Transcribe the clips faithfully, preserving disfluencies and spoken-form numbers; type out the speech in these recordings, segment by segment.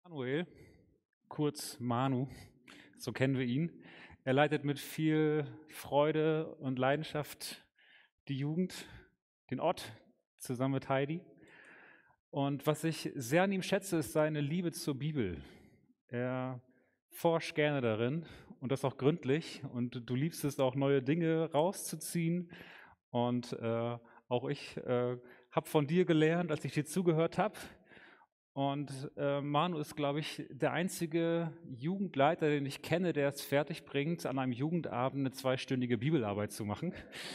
Manuel, kurz Manu, so kennen wir ihn. Er leitet mit viel Freude und Leidenschaft die Jugend, den Ort, zusammen mit Heidi. Und was ich sehr an ihm schätze, ist seine Liebe zur Bibel. Er forscht gerne darin und das auch gründlich. Und du liebst es auch, neue Dinge rauszuziehen. Und äh, auch ich äh, habe von dir gelernt, als ich dir zugehört habe. Und äh, Manu ist, glaube ich, der einzige Jugendleiter, den ich kenne, der es fertig bringt, an einem Jugendabend eine zweistündige Bibelarbeit zu machen.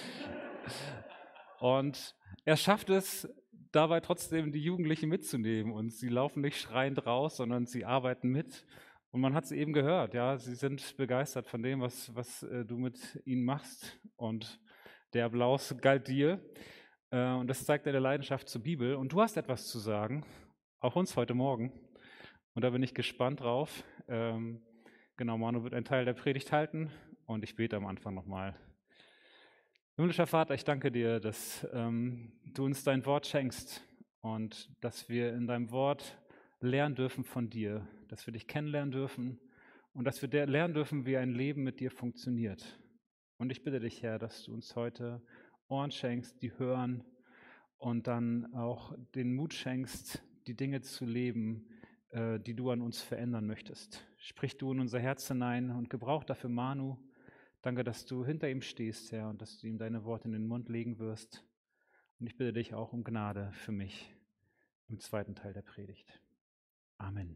Und er schafft es, dabei trotzdem die Jugendlichen mitzunehmen. Und sie laufen nicht schreiend raus, sondern sie arbeiten mit. Und man hat es eben gehört, ja, sie sind begeistert von dem, was, was äh, du mit ihnen machst. Und der Applaus galt dir. Äh, und das zeigt deine Leidenschaft zur Bibel. Und du hast etwas zu sagen, auch uns heute Morgen. Und da bin ich gespannt drauf. Ähm, genau, Manu wird einen Teil der Predigt halten und ich bete am Anfang nochmal. Himmlischer Vater, ich danke dir, dass ähm, du uns dein Wort schenkst und dass wir in deinem Wort lernen dürfen von dir, dass wir dich kennenlernen dürfen und dass wir der lernen dürfen, wie ein Leben mit dir funktioniert. Und ich bitte dich, Herr, dass du uns heute Ohren schenkst, die hören und dann auch den Mut schenkst, die Dinge zu leben, äh, die du an uns verändern möchtest. Sprich du in unser Herz hinein und gebrauch dafür Manu. Danke, dass du hinter ihm stehst, Herr, und dass du ihm deine Worte in den Mund legen wirst. Und ich bitte dich auch um Gnade für mich im zweiten Teil der Predigt. Amen.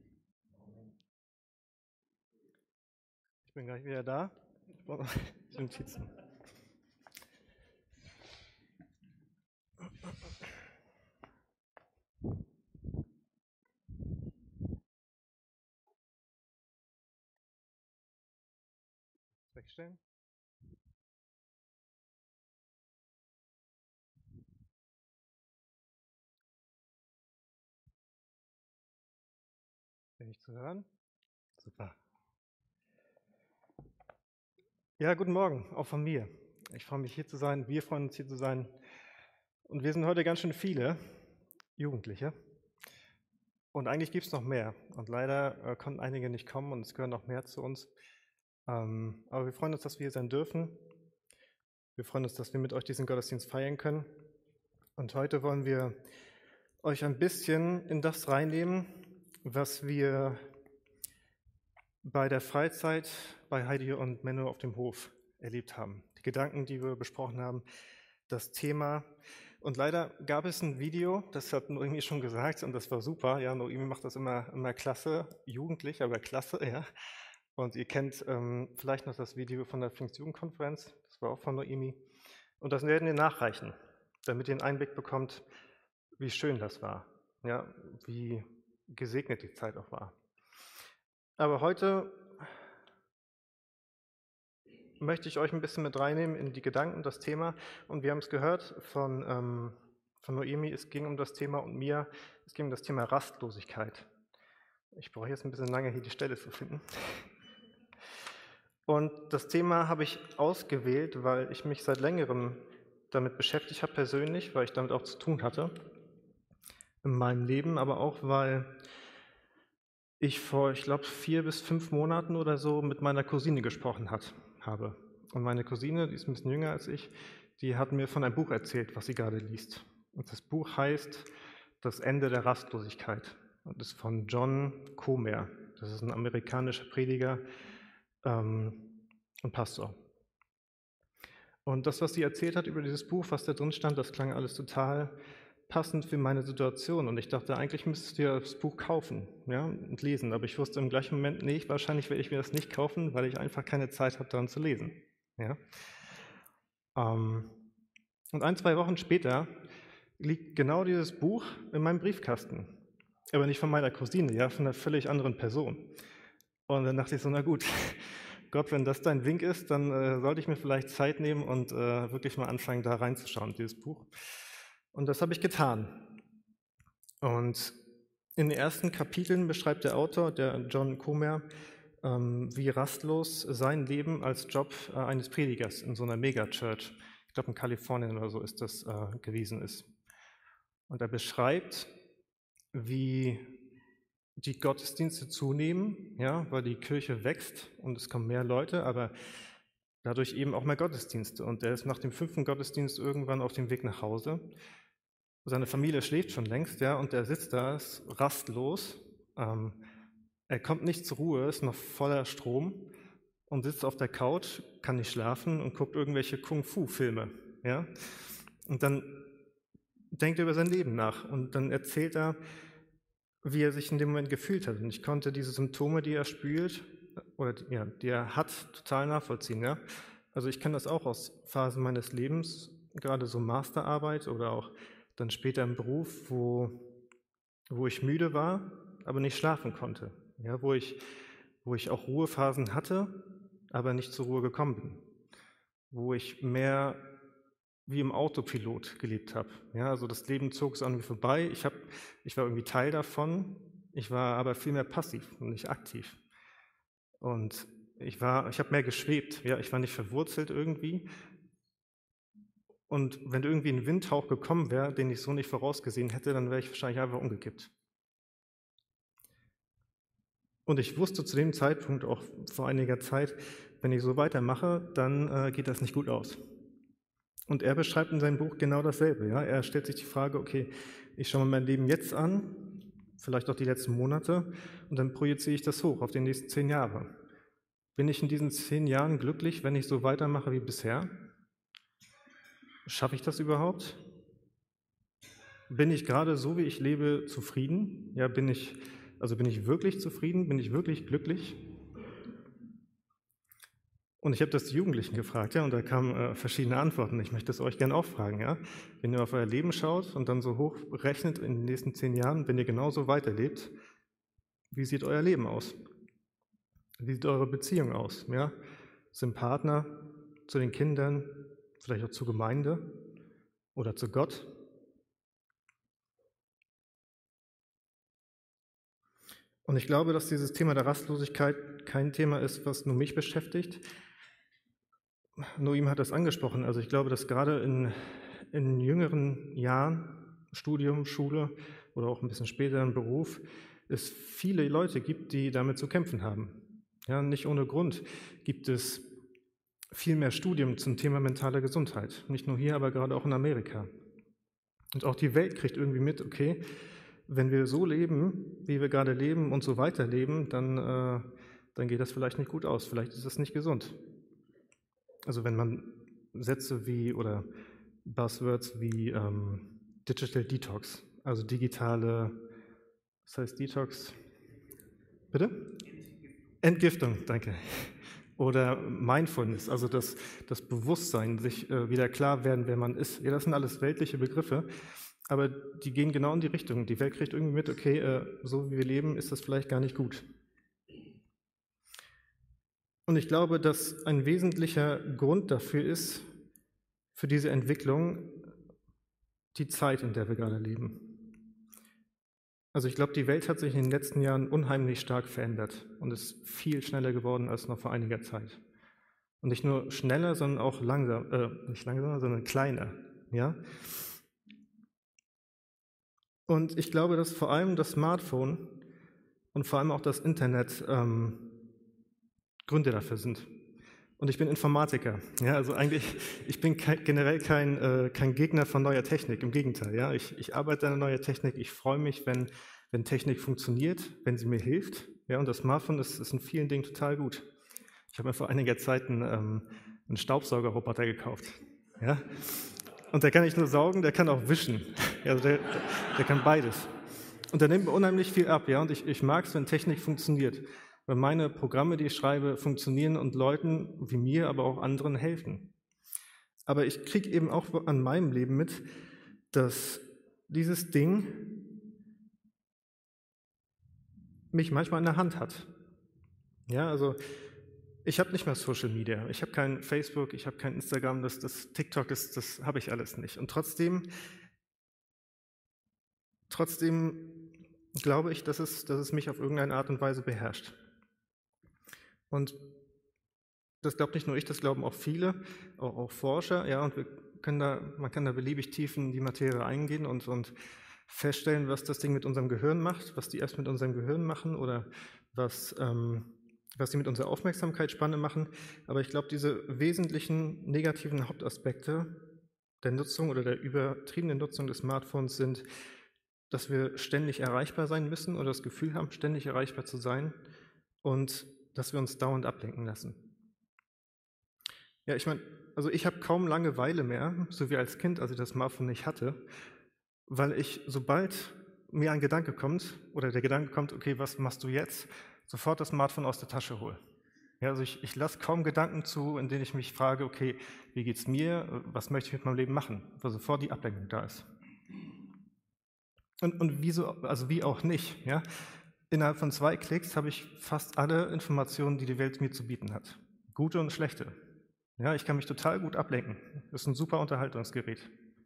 Ich bin gleich wieder da. Ich brauche Notizen. Wegstellen. Bin ich zu hören? Super. Ja, guten Morgen, auch von mir. Ich freue mich, hier zu sein. Wir freuen uns, hier zu sein. Und wir sind heute ganz schön viele Jugendliche. Und eigentlich gibt es noch mehr. Und leider äh, konnten einige nicht kommen und es gehören noch mehr zu uns. Ähm, aber wir freuen uns, dass wir hier sein dürfen. Wir freuen uns, dass wir mit euch diesen Gottesdienst feiern können. Und heute wollen wir euch ein bisschen in das reinnehmen, was wir bei der Freizeit bei Heidi und Menno auf dem Hof erlebt haben. Die Gedanken, die wir besprochen haben, das Thema. Und leider gab es ein Video, das hat Noemi schon gesagt und das war super. Ja, Noemi macht das immer, immer klasse, jugendlich, aber klasse, ja. Und ihr kennt ähm, vielleicht noch das Video von der Pfingstjugendkonferenz, das war auch von Noemi. Und das werden wir nachreichen, damit ihr einen Einblick bekommt, wie schön das war, ja, wie gesegnet die Zeit auch war. Aber heute möchte ich euch ein bisschen mit reinnehmen in die Gedanken, das Thema. Und wir haben es gehört von, ähm, von Noemi, es ging um das Thema und mir, es ging um das Thema Rastlosigkeit. Ich brauche jetzt ein bisschen lange, hier die Stelle zu finden. Und das Thema habe ich ausgewählt, weil ich mich seit längerem damit beschäftigt habe persönlich, weil ich damit auch zu tun hatte in meinem Leben, aber auch, weil ich vor, ich glaube, vier bis fünf Monaten oder so mit meiner Cousine gesprochen hat, habe. Und meine Cousine, die ist ein bisschen jünger als ich, die hat mir von einem Buch erzählt, was sie gerade liest. Und das Buch heißt Das Ende der Rastlosigkeit und ist von John Comer. Das ist ein amerikanischer Prediger ähm, und Pastor. Und das, was sie erzählt hat über dieses Buch, was da drin stand, das klang alles total passend für meine Situation. Und ich dachte, eigentlich müsstest du ja das Buch kaufen, ja, und lesen. Aber ich wusste im gleichen Moment, nee, wahrscheinlich werde ich mir das nicht kaufen, weil ich einfach keine Zeit habe, daran zu lesen. Ja. Ähm, und ein, zwei Wochen später liegt genau dieses Buch in meinem Briefkasten. Aber nicht von meiner Cousine, ja, von einer völlig anderen Person. Und dann dachte ich so, na gut, Gott, wenn das dein Wink ist, dann äh, sollte ich mir vielleicht Zeit nehmen und äh, wirklich mal anfangen, da reinzuschauen, dieses Buch. Und das habe ich getan. Und in den ersten Kapiteln beschreibt der Autor, der John Comer, ähm, wie rastlos sein Leben als Job äh, eines Predigers in so einer Megachurch, ich glaube in Kalifornien oder so ist das äh, gewesen ist. Und er beschreibt, wie die Gottesdienste zunehmen, ja, weil die Kirche wächst und es kommen mehr Leute, aber dadurch eben auch mehr Gottesdienste. Und er ist nach dem fünften Gottesdienst irgendwann auf dem Weg nach Hause. Seine Familie schläft schon längst, ja, und er sitzt da, ist rastlos. Ähm, er kommt nicht zur Ruhe, ist noch voller Strom und sitzt auf der Couch, kann nicht schlafen und guckt irgendwelche Kung-Fu-Filme, ja. Und dann denkt er über sein Leben nach und dann erzählt er, wie er sich in dem Moment gefühlt hat. Und ich konnte diese Symptome, die er spürt, oder ja, die er hat, total nachvollziehen. Ja? Also ich kenne das auch aus Phasen meines Lebens, gerade so Masterarbeit oder auch dann später im Beruf, wo, wo ich müde war, aber nicht schlafen konnte. Ja? Wo ich, wo ich auch Ruhephasen hatte, aber nicht zur Ruhe gekommen bin. Wo ich mehr wie im Autopilot gelebt habe. Ja, also das Leben zog so an mir vorbei. Ich, hab, ich war irgendwie Teil davon, ich war aber viel mehr passiv und nicht aktiv. Und ich, war, ich habe mehr geschwebt, ja, ich war nicht verwurzelt irgendwie. Und wenn irgendwie ein Windhauch gekommen wäre, den ich so nicht vorausgesehen hätte, dann wäre ich wahrscheinlich einfach umgekippt. Und ich wusste zu dem Zeitpunkt, auch vor einiger Zeit, wenn ich so weitermache, dann äh, geht das nicht gut aus. Und er beschreibt in seinem Buch genau dasselbe. Ja? Er stellt sich die Frage, okay, ich schaue mir mein Leben jetzt an, vielleicht auch die letzten Monate, und dann projiziere ich das hoch auf die nächsten zehn Jahre. Bin ich in diesen zehn Jahren glücklich, wenn ich so weitermache wie bisher? Schaffe ich das überhaupt? Bin ich gerade so, wie ich lebe, zufrieden? Ja, bin ich, also bin ich wirklich zufrieden? Bin ich wirklich glücklich? Und ich habe das die Jugendlichen gefragt, ja, und da kamen äh, verschiedene Antworten. Ich möchte es euch gerne auch fragen, ja. Wenn ihr auf euer Leben schaut und dann so hochrechnet in den nächsten zehn Jahren, wenn ihr genauso weiterlebt, wie sieht euer Leben aus? Wie sieht eure Beziehung aus? Ja? Zum Partner, zu den Kindern, vielleicht auch zur Gemeinde oder zu Gott? Und ich glaube, dass dieses Thema der Rastlosigkeit kein Thema ist, was nur mich beschäftigt. Noim hat das angesprochen. Also ich glaube, dass gerade in, in jüngeren Jahren, Studium, Schule oder auch ein bisschen später im Beruf, es viele Leute gibt, die damit zu kämpfen haben. Ja, nicht ohne Grund gibt es viel mehr Studien zum Thema mentale Gesundheit. Nicht nur hier, aber gerade auch in Amerika. Und auch die Welt kriegt irgendwie mit, okay, wenn wir so leben, wie wir gerade leben und so weiterleben, dann, äh, dann geht das vielleicht nicht gut aus. Vielleicht ist es nicht gesund. Also wenn man Sätze wie oder Buzzwords wie ähm, Digital Detox, also digitale, was heißt Detox? Bitte? Entgiftung, danke. Oder Mindfulness, also das, das Bewusstsein, sich äh, wieder klar werden, wer man ist. Ja, das sind alles weltliche Begriffe, aber die gehen genau in die Richtung. Die Welt kriegt irgendwie mit, okay, äh, so wie wir leben, ist das vielleicht gar nicht gut. Und ich glaube, dass ein wesentlicher Grund dafür ist, für diese Entwicklung, die Zeit, in der wir gerade leben. Also ich glaube, die Welt hat sich in den letzten Jahren unheimlich stark verändert und ist viel schneller geworden als noch vor einiger Zeit. Und nicht nur schneller, sondern auch langsam, äh, nicht langsamer, sondern kleiner. Ja? Und ich glaube, dass vor allem das Smartphone und vor allem auch das Internet ähm, Gründe dafür sind. Und ich bin Informatiker. Ja, also eigentlich, ich bin kein, generell kein, äh, kein Gegner von neuer Technik. Im Gegenteil. Ja, ich, ich arbeite an neuer Technik. Ich freue mich, wenn, wenn Technik funktioniert, wenn sie mir hilft. Ja, und das Smartphone ist, ist in vielen Dingen total gut. Ich habe mir vor einiger Zeit einen, ähm, einen Staubsaugerroboter gekauft. Ja, und der kann nicht nur saugen, der kann auch wischen. Ja, also der, der, der kann beides. Und der nimmt unheimlich viel ab. Ja, und ich, ich mag es, wenn Technik funktioniert. Weil meine Programme, die ich schreibe, funktionieren und Leuten wie mir, aber auch anderen helfen. Aber ich kriege eben auch an meinem Leben mit, dass dieses Ding mich manchmal in der Hand hat. Ja, also ich habe nicht mehr Social Media, ich habe kein Facebook, ich habe kein Instagram, das, das TikTok, das, das habe ich alles nicht. Und trotzdem, trotzdem glaube ich, dass es, dass es mich auf irgendeine Art und Weise beherrscht. Und das glaubt nicht nur ich, das glauben auch viele, auch, auch Forscher, ja, und wir können da, man kann da beliebig tief in die Materie eingehen und, und feststellen, was das Ding mit unserem Gehirn macht, was die Apps mit unserem Gehirn machen oder was, ähm, was die mit unserer Aufmerksamkeitsspanne machen. Aber ich glaube, diese wesentlichen negativen Hauptaspekte der Nutzung oder der übertriebenen Nutzung des Smartphones sind, dass wir ständig erreichbar sein müssen oder das Gefühl haben, ständig erreichbar zu sein und dass wir uns dauernd ablenken lassen. Ja, ich meine, also ich habe kaum Langeweile mehr, so wie als Kind, als ich das Smartphone nicht hatte, weil ich, sobald mir ein Gedanke kommt oder der Gedanke kommt, okay, was machst du jetzt, sofort das Smartphone aus der Tasche hole. Ja, also ich, ich lasse kaum Gedanken zu, in denen ich mich frage, okay, wie geht's mir, was möchte ich mit meinem Leben machen, weil sofort die Ablenkung da ist. Und, und wieso, also wie auch nicht, ja? Innerhalb von zwei Klicks habe ich fast alle Informationen, die die Welt mir zu bieten hat. Gute und schlechte. Ja, ich kann mich total gut ablenken. Das ist ein super Unterhaltungsgerät.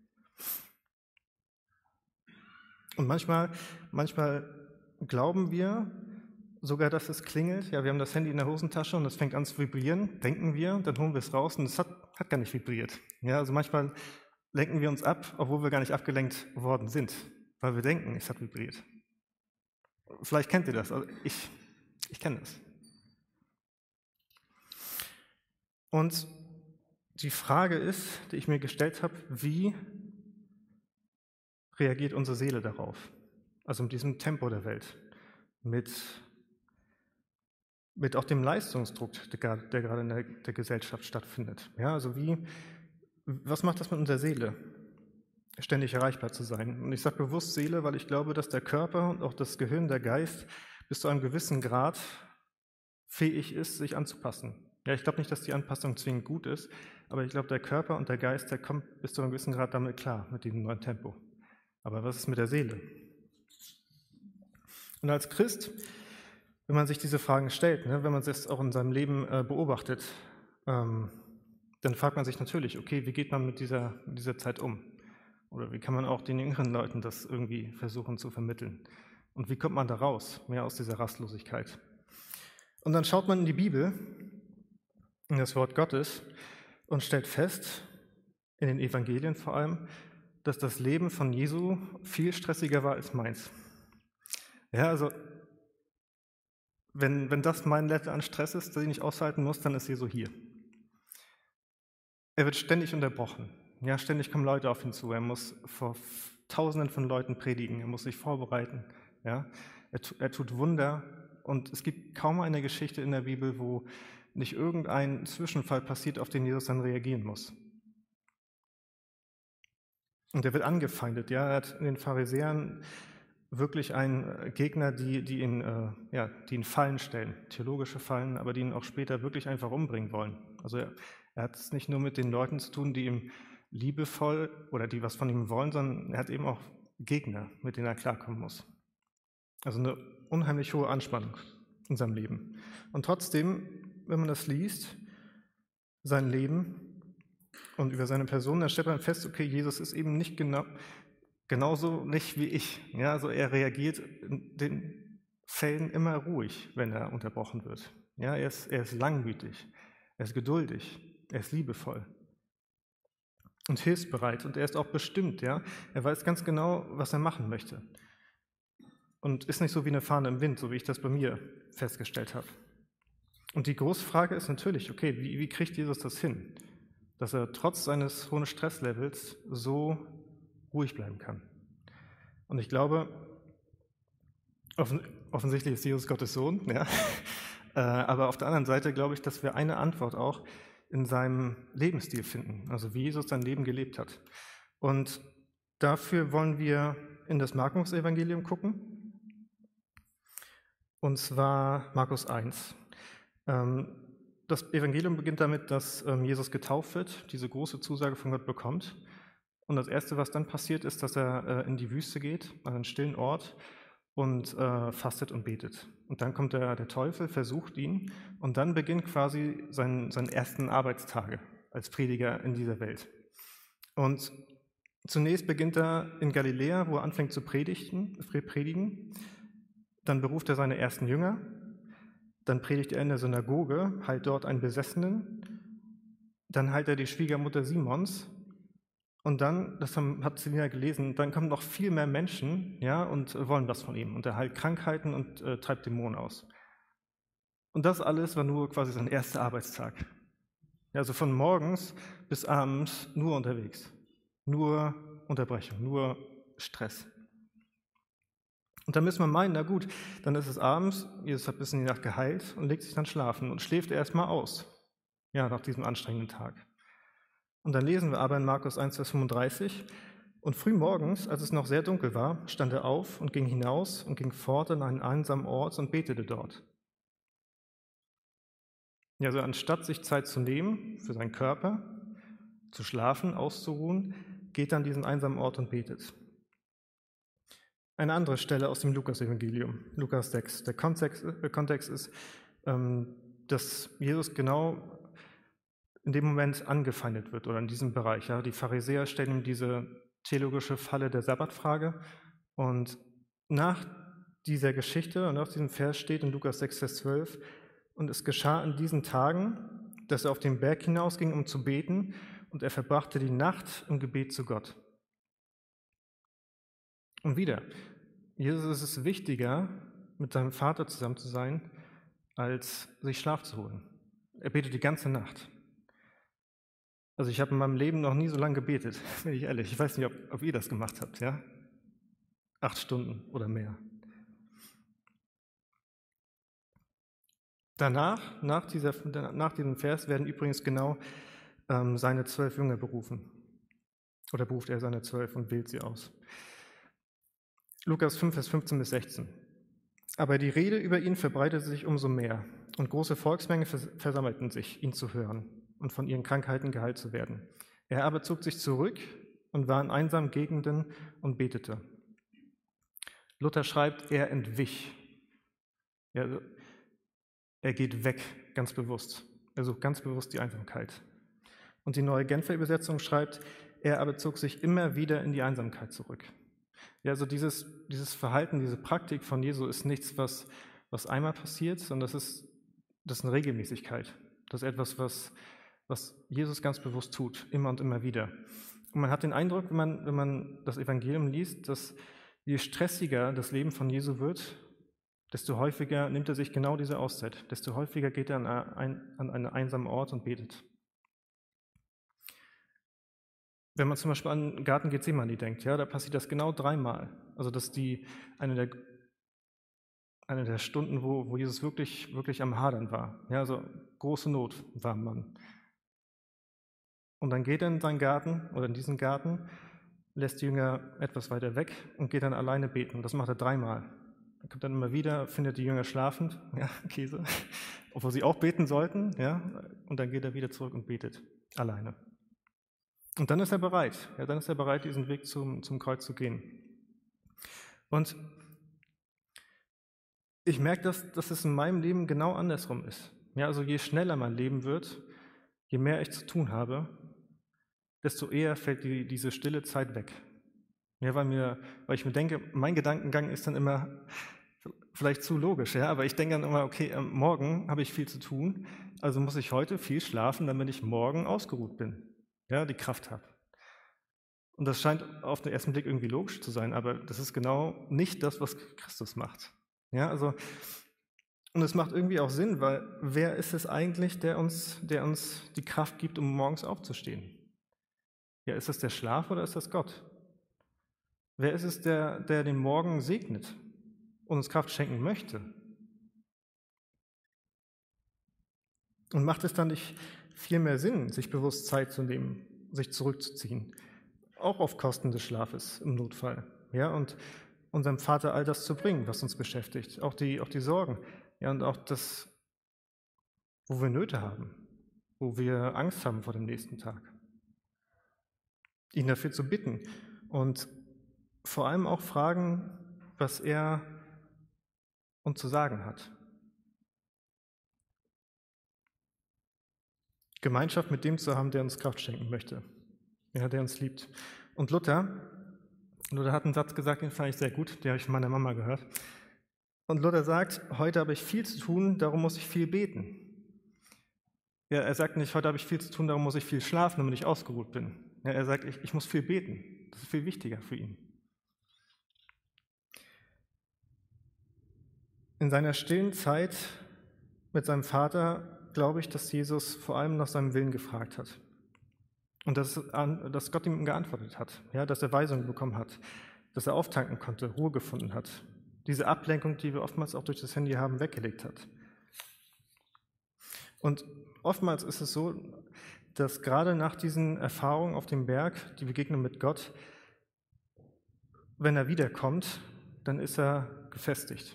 Und manchmal, manchmal glauben wir sogar, dass es klingelt. Ja, wir haben das Handy in der Hosentasche und es fängt an zu vibrieren, denken wir, dann holen wir es raus und es hat, hat gar nicht vibriert. Ja, also manchmal lenken wir uns ab, obwohl wir gar nicht abgelenkt worden sind, weil wir denken, es hat vibriert. Vielleicht kennt ihr das, also ich, ich kenne das. Und die Frage ist, die ich mir gestellt habe, wie reagiert unsere Seele darauf? Also mit diesem Tempo der Welt, mit, mit auch dem Leistungsdruck, der, der gerade in der, der Gesellschaft stattfindet. Ja, also wie, was macht das mit unserer Seele, ständig erreichbar zu sein? Und ich sage bewusst Seele, weil ich glaube, dass der Körper und auch das Gehirn, der Geist bis zu einem gewissen Grad fähig ist, sich anzupassen. Ja, ich glaube nicht, dass die Anpassung zwingend gut ist, aber ich glaube, der Körper und der Geist, der kommt bis zu einem gewissen Grad damit klar, mit diesem neuen Tempo. Aber was ist mit der Seele? Und als Christ, wenn man sich diese Fragen stellt, ne, wenn man es auch in seinem Leben äh, beobachtet, ähm, dann fragt man sich natürlich, okay, wie geht man mit dieser, mit dieser Zeit um? Oder wie kann man auch den jüngeren Leuten das irgendwie versuchen zu vermitteln? Und wie kommt man da raus, mehr aus dieser Rastlosigkeit? Und dann schaut man in die Bibel, in das Wort Gottes, und stellt fest, in den Evangelien vor allem, dass das Leben von Jesu viel stressiger war als meins. Ja, also wenn, wenn das mein Level an Stress ist, den ich aushalten muss, dann ist Jesu hier. Er wird ständig unterbrochen. Ja, ständig kommen Leute auf ihn zu. Er muss vor Tausenden von Leuten predigen. Er muss sich vorbereiten. Ja, er, er tut Wunder. Und es gibt kaum eine Geschichte in der Bibel, wo nicht irgendein Zwischenfall passiert, auf den Jesus dann reagieren muss. Und er wird angefeindet. Ja, er hat in den Pharisäern wirklich einen Gegner, die, die, ihn, äh, ja, die ihn Fallen stellen, theologische Fallen, aber die ihn auch später wirklich einfach umbringen wollen. Also er, er hat es nicht nur mit den Leuten zu tun, die ihm liebevoll oder die was von ihm wollen, sondern er hat eben auch Gegner, mit denen er klarkommen muss. Also eine unheimlich hohe Anspannung in seinem Leben. Und trotzdem, wenn man das liest, sein Leben und über seine Person, dann stellt man fest, okay, Jesus ist eben nicht genau, genauso nicht wie ich. Ja, also er reagiert in den Fällen immer ruhig, wenn er unterbrochen wird. Ja, er ist, er ist langmütig, er ist geduldig, er ist liebevoll und hilfsbereit und er ist auch bestimmt. Ja, er weiß ganz genau, was er machen möchte und ist nicht so wie eine Fahne im Wind, so wie ich das bei mir festgestellt habe. Und die große Frage ist natürlich, okay, wie, wie kriegt Jesus das hin, dass er trotz seines hohen Stresslevels so ruhig bleiben kann? Und ich glaube, offen, offensichtlich ist Jesus Gottes Sohn, ja, äh, aber auf der anderen Seite glaube ich, dass wir eine Antwort auch in seinem Lebensstil finden, also wie Jesus sein Leben gelebt hat. Und dafür wollen wir in das Markus-Evangelium gucken, und zwar Markus eins. Das Evangelium beginnt damit, dass Jesus getauft wird, diese große Zusage von Gott bekommt. Und das Erste, was dann passiert, ist, dass er in die Wüste geht, an einen stillen Ort, und äh, fastet und betet. Und dann kommt der, der Teufel, versucht ihn, und dann beginnt quasi sein, seine ersten Arbeitstage als Prediger in dieser Welt. Und zunächst beginnt er in Galiläa, wo er anfängt zu predigen, predigen. Dann beruft er seine ersten Jünger. Dann predigt er in der Synagoge, heilt dort einen Besessenen. Dann heilt er die Schwiegermutter Simons. Und dann, das haben, hat Selina gelesen, dann kommen noch viel mehr Menschen, ja, und wollen was von ihm. Und er heilt Krankheiten und äh, treibt Dämonen aus. Und das alles war nur quasi sein erster Arbeitstag. Ja, also von morgens bis abends nur unterwegs. Nur Unterbrechung, nur Stress. Und dann müssen wir meinen, na gut, dann ist es abends, Jesus hat bis in die Nacht geheilt und legt sich dann schlafen und schläft erstmal aus. Ja, nach diesem anstrengenden Tag. Und dann lesen wir aber in Markus eins, Vers fünfunddreißig, und früh morgens, als es noch sehr dunkel war, stand er auf und ging hinaus und ging fort an einen einsamen Ort und betete dort. Ja, also anstatt sich Zeit zu nehmen für seinen Körper, zu schlafen, auszuruhen, geht er an diesen einsamen Ort und betet. Eine andere Stelle aus dem Lukas-Evangelium, Lukas sechs. Der Kontext, der Kontext ist, ähm, dass Jesus genau in dem Moment angefeindet wird oder in diesem Bereich. Ja. Die Pharisäer stellen ihm diese theologische Falle der Sabbatfrage. Und nach dieser Geschichte und nach diesem Vers steht in Lukas sechs, Vers zwölf, und es geschah in diesen Tagen, dass er auf den Berg hinausging, um zu beten, und er verbrachte die Nacht im Gebet zu Gott. Und wieder, Jesus ist es wichtiger, mit seinem Vater zusammen zu sein, als sich Schlaf zu holen. Er betet die ganze Nacht. Also ich habe in meinem Leben noch nie so lange gebetet, bin ich ehrlich. Ich weiß nicht, ob, ob ihr das gemacht habt, ja? Acht Stunden oder mehr. Danach, nach, dieser, nach diesem Vers, werden übrigens genau ähm, seine zwölf Jünger berufen. Oder beruft er seine zwölf und wählt sie aus. Lukas fünf, Vers fünfzehn bis sechzehn. Aber die Rede über ihn verbreitete sich umso mehr, und große Volksmengen versammelten sich, ihn zu hören und von ihren Krankheiten geheilt zu werden. Er aber zog sich zurück und war in einsamen Gegenden und betete. Luther schreibt, er entwich. Er, er geht weg, ganz bewusst. Er sucht ganz bewusst die Einsamkeit. Und die Neue Genfer Übersetzung schreibt, er aber zog sich immer wieder in die Einsamkeit zurück. Ja, also dieses, dieses Verhalten, diese Praktik von Jesu ist nichts, was, was einmal passiert, sondern das ist, das ist eine Regelmäßigkeit. Das ist etwas, was, was Jesus ganz bewusst tut, immer und immer wieder. Und man hat den Eindruck, wenn man, wenn man das Evangelium liest, dass je stressiger das Leben von Jesu wird, desto häufiger nimmt er sich genau diese Auszeit, desto häufiger geht er an, ein, an einen einsamen Ort und betet. Wenn man zum Beispiel an den Garten Gethsemane denkt, ja, da passiert das genau dreimal. Also das ist die, eine, der, eine der Stunden, wo, wo Jesus wirklich, wirklich am Hadern war. Ja, also große Not war am Mann. Und dann geht er in seinen Garten oder in diesen Garten, lässt die Jünger etwas weiter weg und geht dann alleine beten. Das macht er dreimal. Er kommt dann immer wieder, findet die Jünger schlafend, ja, Käse, obwohl sie auch beten sollten, ja, und dann geht er wieder zurück und betet, alleine. Und dann ist er bereit, ja, dann ist er bereit, diesen Weg zum, zum Kreuz zu gehen. Und ich merke, dass, dass es in meinem Leben genau andersrum ist. Ja, also je schneller mein Leben wird, je mehr ich zu tun habe, desto eher fällt die, diese stille Zeit weg. Ja, weil, mir, weil ich mir denke, mein Gedankengang ist dann immer vielleicht zu logisch, ja, aber ich denke dann immer, okay, morgen habe ich viel zu tun, also muss ich heute viel schlafen, damit ich morgen ausgeruht bin. Ja, die Kraft habe. Und das scheint auf den ersten Blick irgendwie logisch zu sein, aber das ist genau nicht das, was Christus macht. Ja, also, und es macht irgendwie auch Sinn, weil wer ist es eigentlich, der uns, der uns die Kraft gibt, um morgens aufzustehen? Ja, ist das der Schlaf oder ist das Gott? Wer ist es, der, der den Morgen segnet und uns Kraft schenken möchte? Und macht es dann nicht viel mehr Sinn, sich bewusst Zeit zu nehmen, sich zurückzuziehen, auch auf Kosten des Schlafes im Notfall, ja, und unserem Vater all das zu bringen, was uns beschäftigt, auch die, auch die Sorgen, ja, und auch das, wo wir Nöte haben, wo wir Angst haben vor dem nächsten Tag, ihn dafür zu bitten und vor allem auch fragen, was er uns zu sagen hat. Gemeinschaft mit dem zu haben, der uns Kraft schenken möchte, ja, der uns liebt. Und Luther, Luther hat einen Satz gesagt, den fand ich sehr gut, den habe ich von meiner Mama gehört. Und Luther sagt, heute habe ich viel zu tun, darum muss ich viel beten. Ja, er sagt nicht, heute habe ich viel zu tun, darum muss ich viel schlafen, damit ich ausgeruht bin. Ja, er sagt, ich, ich muss viel beten. Das ist viel wichtiger für ihn. In seiner stillen Zeit mit seinem Vater glaube ich, dass Jesus vor allem nach seinem Willen gefragt hat. Und dass, dass Gott ihm geantwortet hat, ja, dass er Weisungen bekommen hat, dass er auftanken konnte, Ruhe gefunden hat. Diese Ablenkung, die wir oftmals auch durch das Handy haben, weggelegt hat. Und oftmals ist es so, dass gerade nach diesen Erfahrungen auf dem Berg, die Begegnung mit Gott, wenn er wiederkommt, dann ist er gefestigt.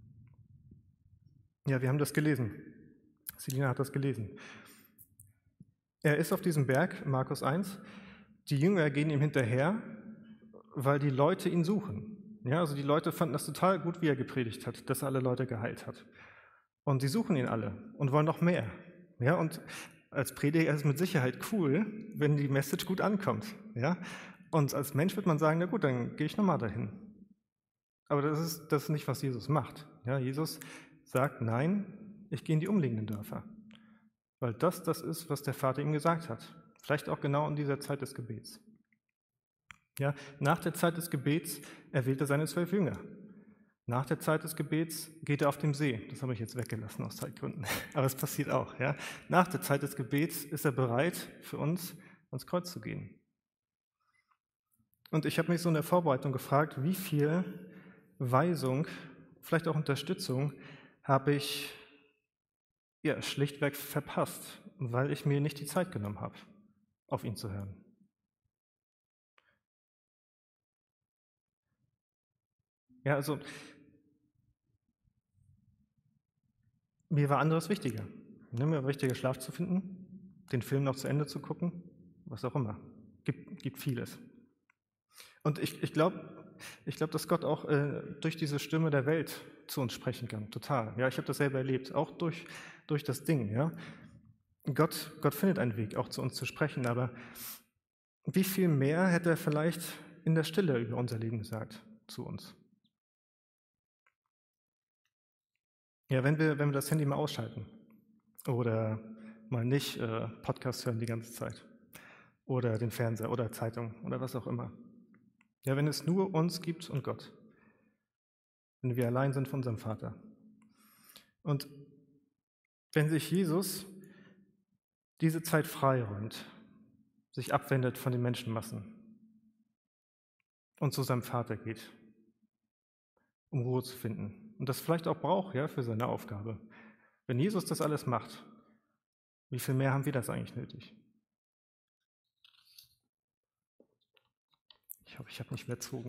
Ja, wir haben das gelesen. Selina hat das gelesen. Er ist auf diesem Berg, Markus eins. Die Jünger gehen ihm hinterher, weil die Leute ihn suchen. Ja, also die Leute fanden das total gut, wie er gepredigt hat, dass er alle Leute geheilt hat. Und sie suchen ihn alle und wollen noch mehr. Ja, und als Prediger ist es mit Sicherheit cool, wenn die Message gut ankommt. Ja, und als Mensch wird man sagen, na gut, dann gehe ich nochmal dahin. Aber das ist, das ist nicht, was Jesus macht. Ja, Jesus sagt, nein, ich gehe in die umliegenden Dörfer. Weil das das ist, was der Vater ihm gesagt hat. Vielleicht auch genau in dieser Zeit des Gebets. Ja, nach der Zeit des Gebets erwählt er seine zwölf Jünger. Nach der Zeit des Gebets geht er auf dem See. Das habe ich jetzt weggelassen aus Zeitgründen. Aber es passiert auch. Ja. Nach der Zeit des Gebets ist er bereit, für uns ans Kreuz zu gehen. Und ich habe mich so in der Vorbereitung gefragt, wie viel Weisung, vielleicht auch Unterstützung, habe ich ja, schlichtweg verpasst, weil ich mir nicht die Zeit genommen habe, auf ihn zu hören. Ja, also mir war anderes wichtiger. Mir war wichtiger, Schlaf zu finden, den Film noch zu Ende zu gucken, was auch immer. Gibt, gibt vieles. Und ich, ich glaube, ich glaub, dass Gott auch äh, durch diese Stimme der Welt zu uns sprechen kann, total. Ja, ich habe das selber erlebt, auch durch, durch das Ding. Ja. Gott, Gott findet einen Weg, auch zu uns zu sprechen, aber wie viel mehr hätte er vielleicht in der Stille über unser Leben gesagt zu uns? Ja, wenn wir, wenn wir das Handy mal ausschalten oder mal nicht äh, Podcast hören die ganze Zeit oder den Fernseher oder Zeitung oder was auch immer. Ja, wenn es nur uns gibt und Gott, wenn wir allein sind von unserem Vater. Und wenn sich Jesus diese Zeit freiräumt, sich abwendet von den Menschenmassen und zu seinem Vater geht, um Ruhe zu finden und das vielleicht auch braucht, ja, für seine Aufgabe. Wenn Jesus das alles macht, wie viel mehr haben wir das eigentlich nötig? Ich hoffe, ich habe nicht überzogen.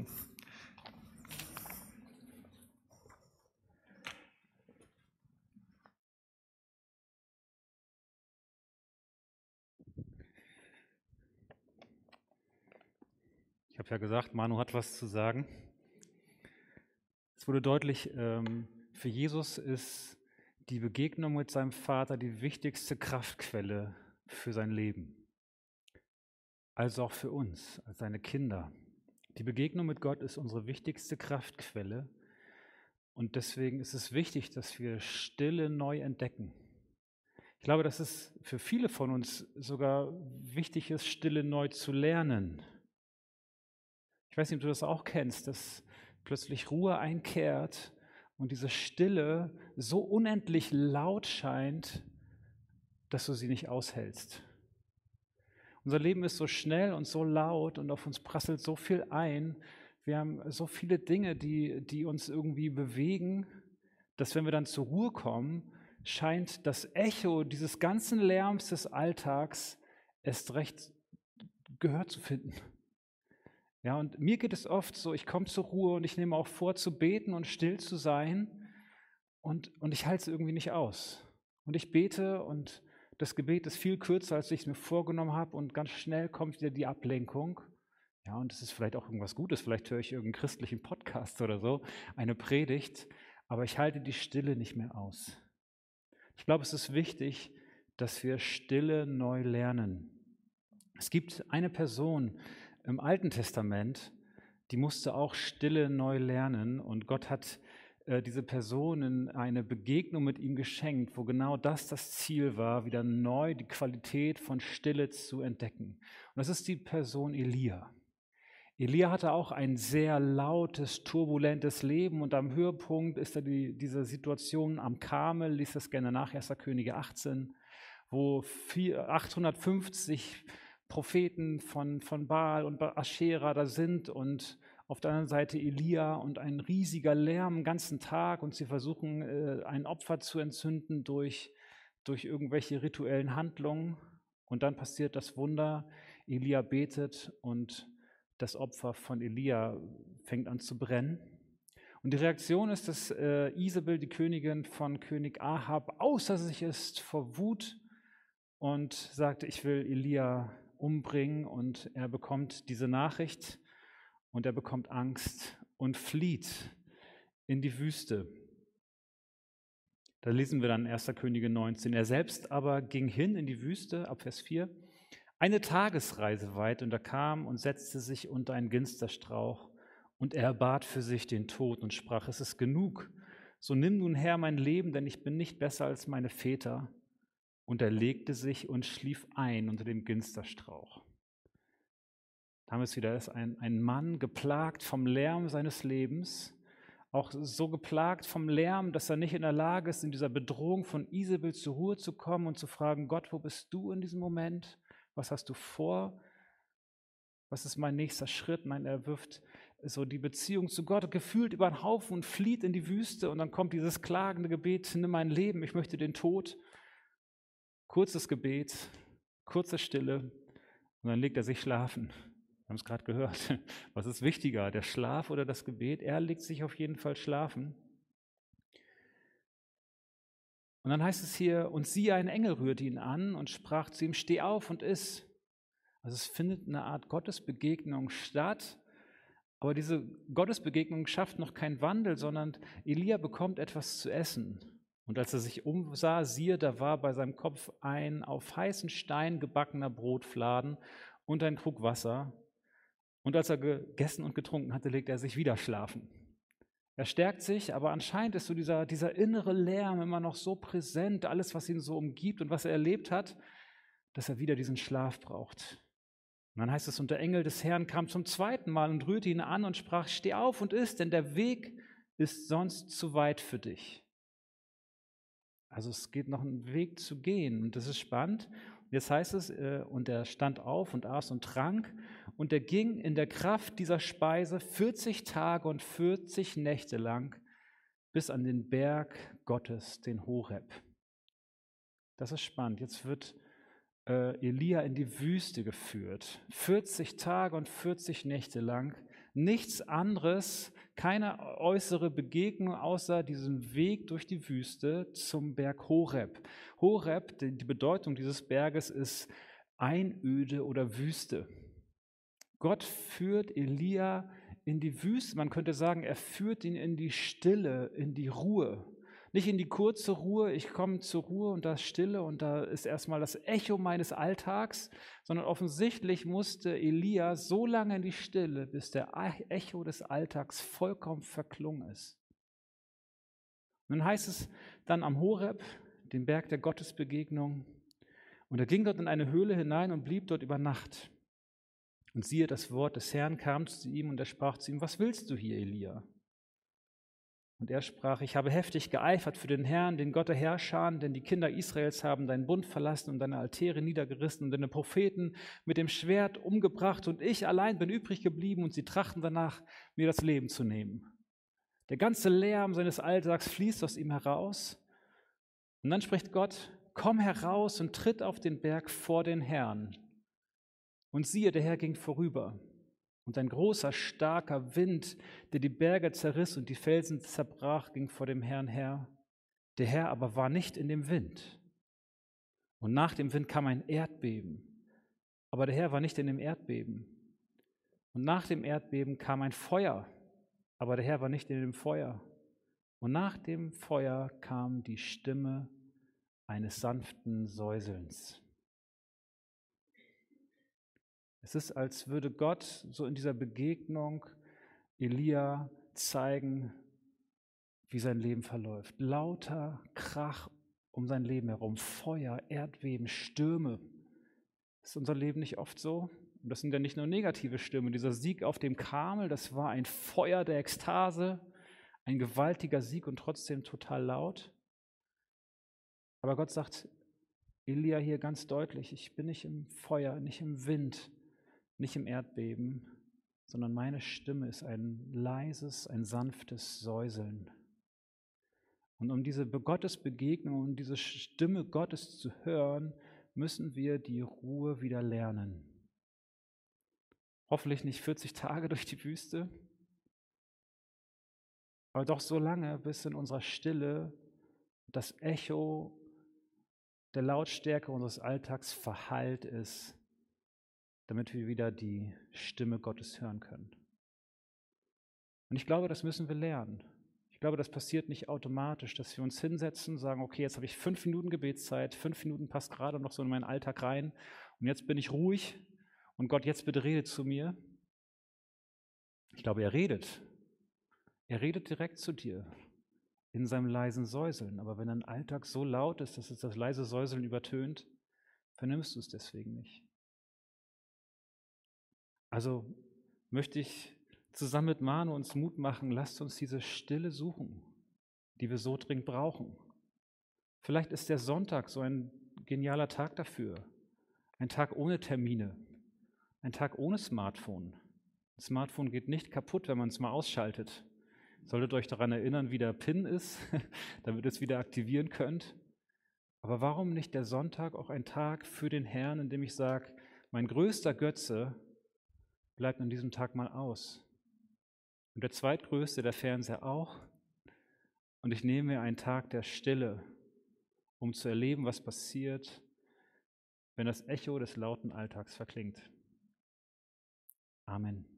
Ich habe ja gesagt, Manu hat was zu sagen. Es wurde deutlich, ähm, für Jesus ist die Begegnung mit seinem Vater die wichtigste Kraftquelle für sein Leben. Also auch für uns, als seine Kinder. Die Begegnung mit Gott ist unsere wichtigste Kraftquelle. Und deswegen ist es wichtig, dass wir Stille neu entdecken. Ich glaube, dass es für viele von uns sogar wichtig ist, Stille neu zu lernen. Ich weiß nicht, ob du das auch kennst, dass plötzlich Ruhe einkehrt und diese Stille so unendlich laut scheint, dass du sie nicht aushältst. Unser Leben ist so schnell und so laut und auf uns prasselt so viel ein. Wir haben so viele Dinge, die, die uns irgendwie bewegen, dass wenn wir dann zur Ruhe kommen, scheint das Echo dieses ganzen Lärms des Alltags erst recht Gehör zu finden. Ja, und mir geht es oft so, ich komme zur Ruhe und ich nehme auch vor, zu beten und still zu sein und, und ich halte es irgendwie nicht aus. Und ich bete und das Gebet ist viel kürzer, als ich es mir vorgenommen habe und ganz schnell kommt wieder die Ablenkung. Ja, und es ist vielleicht auch irgendwas Gutes, vielleicht höre ich irgendeinen christlichen Podcast oder so, eine Predigt, aber ich halte die Stille nicht mehr aus. Ich glaube, es ist wichtig, dass wir Stille neu lernen. Es gibt eine Person im Alten Testament, die musste auch Stille neu lernen und Gott hat äh, diese Personen eine Begegnung mit ihm geschenkt, wo genau das das Ziel war, wieder neu die Qualität von Stille zu entdecken. Und das ist die Person Elia. Elia hatte auch ein sehr lautes, turbulentes Leben und am Höhepunkt ist er die, diese Situation am Karmel, liest das gerne nach, erster Könige achtzehn, wo achthundertfünfzig Propheten von, von Baal und Aschera da sind und auf der anderen Seite Elia und ein riesiger Lärm den ganzen Tag und sie versuchen, äh, ein Opfer zu entzünden durch, durch irgendwelche rituellen Handlungen. Und dann passiert das Wunder, Elia betet und das Opfer von Elia fängt an zu brennen. Und die Reaktion ist, dass äh, Isabel, die Königin von König Ahab, außer sich ist vor Wut und sagt, ich will Elia umbringen. Und er bekommt diese Nachricht und er bekommt Angst und flieht in die Wüste. Da lesen wir dann erster Könige neunzehn. Er selbst aber ging hin in die Wüste, ab Vers vier, eine Tagesreise weit, und er kam und setzte sich unter einen Ginsterstrauch, und er bat für sich den Tod und sprach, es ist genug, so nimm nun Herr mein Leben, denn ich bin nicht besser als meine Väter. Und er legte sich und schlief ein unter dem Ginsterstrauch. Da haben wir es wieder, er ist ein, ein Mann, geplagt vom Lärm seines Lebens, auch so geplagt vom Lärm, dass er nicht in der Lage ist, in dieser Bedrohung von Isabel zur Ruhe zu kommen und zu fragen, Gott, wo bist du in diesem Moment? Was hast du vor? Was ist mein nächster Schritt? Nein, er wirft so die Beziehung zu Gott gefühlt über den Haufen und flieht in die Wüste und dann kommt dieses klagende Gebet, nimm mein Leben, ich möchte den Tod. Kurzes Gebet, kurze Stille und dann legt er sich schlafen. Wir haben es gerade gehört. Was ist wichtiger, der Schlaf oder das Gebet? Er legt sich auf jeden Fall schlafen. Und dann heißt es hier, und siehe, ein Engel rührte ihn an und sprach zu ihm, steh auf und iss. Also es findet eine Art Gottesbegegnung statt, aber diese Gottesbegegnung schafft noch keinen Wandel, sondern Elia bekommt etwas zu essen. Und als er sich umsah, siehe, da war bei seinem Kopf ein auf heißen Stein gebackener Brotfladen und ein Krug Wasser. Und als er gegessen und getrunken hatte, legt er sich wieder schlafen. Er stärkt sich, aber anscheinend ist so dieser, dieser innere Lärm immer noch so präsent, alles, was ihn so umgibt und was er erlebt hat, dass er wieder diesen Schlaf braucht. Und dann heißt es, und der Engel des Herrn kam zum zweiten Mal und rührte ihn an und sprach, steh auf und iss, denn der Weg ist sonst zu weit für dich. Also es geht noch einen Weg zu gehen und das ist spannend. Jetzt heißt es, und er stand auf und aß und trank und er ging in der Kraft dieser Speise vierzig Tage und vierzig Nächte lang bis an den Berg Gottes, den Horeb. Das ist spannend. Jetzt wird äh, Elia in die Wüste geführt. vierzig Tage und vierzig Nächte lang. Nichts anderes, keine äußere Begegnung außer diesem Weg durch die Wüste zum Berg Horeb. Horeb, die Bedeutung dieses Berges ist Einöde oder Wüste. Gott führt Elia in die Wüste. Man könnte sagen, er führt ihn in die Stille, in die Ruhe. Nicht in die kurze Ruhe, ich komme zur Ruhe und da ist Stille und da ist erstmal das Echo meines Alltags, sondern offensichtlich musste Elia so lange in die Stille, bis der Echo des Alltags vollkommen verklungen ist. Und dann heißt es dann am Horeb, dem Berg der Gottesbegegnung, und er ging dort in eine Höhle hinein und blieb dort über Nacht. Und siehe, das Wort des Herrn kam zu ihm und er sprach zu ihm, was willst du hier, Elia? Und er sprach, ich habe heftig geeifert für den Herrn, den Gott der Herrscher, denn die Kinder Israels haben deinen Bund verlassen und deine Altäre niedergerissen und deine Propheten mit dem Schwert umgebracht und ich allein bin übrig geblieben und sie trachten danach, mir das Leben zu nehmen. Der ganze Lärm seines Alltags fließt aus ihm heraus. Und dann spricht Gott, komm heraus und tritt auf den Berg vor den Herrn. Und siehe, der Herr ging vorüber. Und ein großer, starker Wind, der die Berge zerriss und die Felsen zerbrach, ging vor dem Herrn her. Der Herr aber war nicht in dem Wind. Und nach dem Wind kam ein Erdbeben. Aber der Herr war nicht in dem Erdbeben. Und nach dem Erdbeben kam ein Feuer. Aber der Herr war nicht in dem Feuer. Und nach dem Feuer kam die Stimme eines sanften Säuselns. Es ist, als würde Gott so in dieser Begegnung Elia zeigen, wie sein Leben verläuft. Lauter Krach um sein Leben herum, Feuer, Erdbeben, Stürme. Ist unser Leben nicht oft so? Und das sind ja nicht nur negative Stürme. Dieser Sieg auf dem Karmel, das war ein Feuer der Ekstase, ein gewaltiger Sieg und trotzdem total laut. Aber Gott sagt Elia hier ganz deutlich, ich bin nicht im Feuer, nicht im Wind, nicht im Erdbeben, sondern meine Stimme ist ein leises, ein sanftes Säuseln. Und um diese Gottesbegegnung, um diese Stimme Gottes zu hören, müssen wir die Ruhe wieder lernen. Hoffentlich nicht vierzig Tage durch die Wüste, aber doch so lange, bis in unserer Stille das Echo der Lautstärke unseres Alltags verhallt ist, damit wir wieder die Stimme Gottes hören können. Und ich glaube, das müssen wir lernen. Ich glaube, das passiert nicht automatisch, dass wir uns hinsetzen, sagen, okay, jetzt habe ich fünf Minuten Gebetszeit, fünf Minuten passt gerade noch so in meinen Alltag rein und jetzt bin ich ruhig und Gott, jetzt bitte redet zu mir. Ich glaube, er redet. Er redet direkt zu dir in seinem leisen Säuseln. Aber wenn dein Alltag so laut ist, dass es das leise Säuseln übertönt, vernimmst du es deswegen nicht. Also möchte ich zusammen mit Manu uns Mut machen, lasst uns diese Stille suchen, die wir so dringend brauchen. Vielleicht ist der Sonntag so ein genialer Tag dafür. Ein Tag ohne Termine, ein Tag ohne Smartphone. Das Smartphone geht nicht kaputt, wenn man es mal ausschaltet. Solltet euch daran erinnern, wie der PIN ist, damit ihr es wieder aktivieren könnt. Aber warum nicht der Sonntag auch ein Tag für den Herrn, in dem ich sage, mein größter Götze bleibt an diesem Tag mal aus. Und der zweitgrößte, der Fernseher auch. Und ich nehme mir einen Tag der Stille, um zu erleben, was passiert, wenn das Echo des lauten Alltags verklingt. Amen.